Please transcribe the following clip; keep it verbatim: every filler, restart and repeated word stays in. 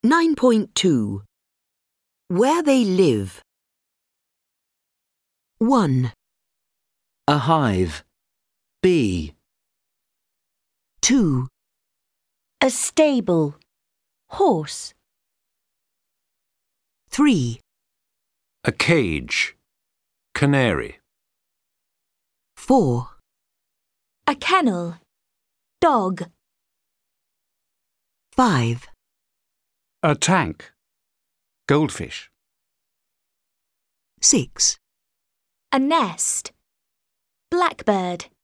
nine point two. Where they live. one, A hive. B. two, A stable. Horse. three, A cage. Canary. four, A kennel. Dog. five, A tank. Goldfish. six, A nest. Blackbird.